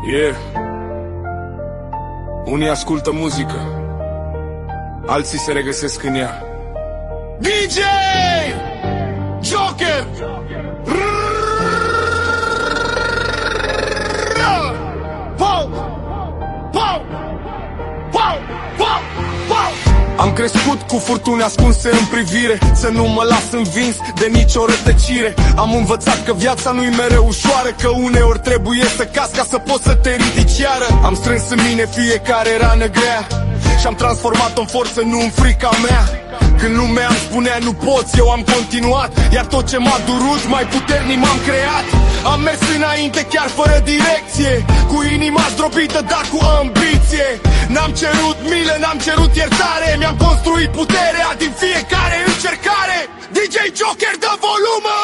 Yeah. Unii ascultă muzică, alții se regăsesc în ea. DJ Joker! Am crescut cu furtuni ascunse în privire, să nu mă las învins de nicio rătăcire. Am învățat că viața nu-i mereu ușoară, că uneori trebuie să cazi ca să poți să te ridici iară. Am strâns în mine fiecare rană grea și-am transformat-o în forță, nu în frica mea. Când lumea îmi spunea nu poți, eu am continuat, iar tot ce m-a durut, mai puternic m-am creat. Am mers înainte chiar fără direcție, cu inima zdrobită, dar cu ambiție. N-am cerut milă, n-am cerut iertare, mi-am construit puterea din fiecare încercare. DJ Joker, dă volumă!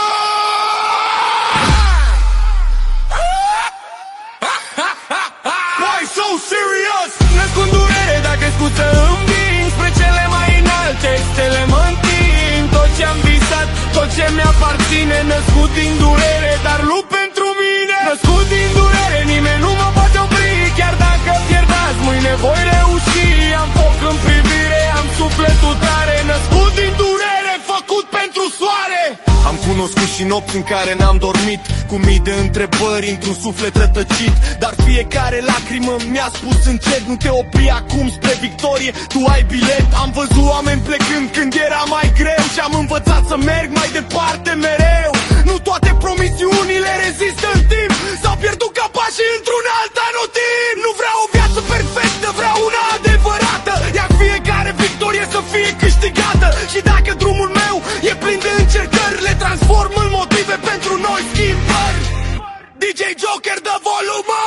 Why so serious? Născut durere, dar crescut să înving spre cele mai înalte stele mă întind. Tot ce-am visat, tot ce mi-aparține, născut din durere, dar lupt pentru mine. Născut din durere, nimeni nu mă poate opri, chiar dacă pierd azi, mâine voi reuși. Am foc în privire, am sufletul tare, născut din durere, făcut pentru soare. Am cunoscut și nopți în care n-am dormit, cu mii de întrebări într-un suflet rătăcit. Dar fiecare lacrimă mi-a spus încet, nu te opri acum spre victorie, tu ai bilet. Am văzut oameni plecând când era mai greu și am învățat să merg mai departe mereu. Nu toate promisiunile rezistă în timp, s-au pierdut ca pașii într-un alt anotimp. Nu vreau o viață perfectă, vreau una adevărată, iar fiecare victorie să fie câștigată. Și dacă drumul meu e plin de încercări, le transform în motive pentru noi schimbări. DJ Joker, dă volumă!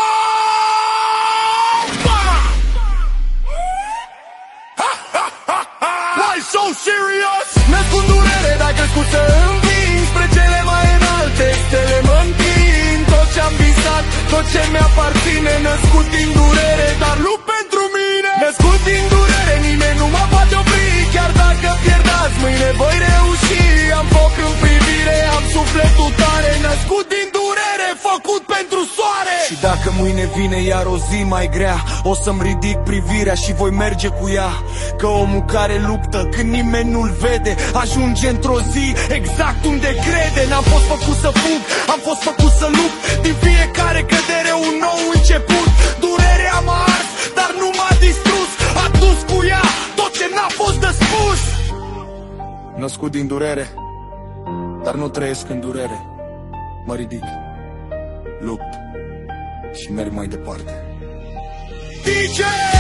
Why so serious? Născut durere, dar crescut să înving spre cele mai înalte stele mă întind. Tot ce-am visat, tot ce mi-aparține, născut din durere, dar lupt pentru mine. Născut din durere, nimeni nu mă poate opri, chiar dacă pierd azi, mâine voi reuși. Am foc în privire, am sufletul tare, născut din durere, făcut pentru soare. Și dacă mâine vine iar o zi mai grea, o să-mi ridic privirea și voi merge cu ea. Că omul care luptă când nimeni nu-l vede, ajunge într-o zi exact unde crede. N-am fost făcut să fug, am fost făcut să lupt, din fiecare cădere un nou început. Durerea m-a ars, dar nu m-a distrus, a dus cu ea tot ce n-a fost de spus. Născut din durere, dar nu trăiesc în durere. Mă ridic, lupt și merg mai departe. DJ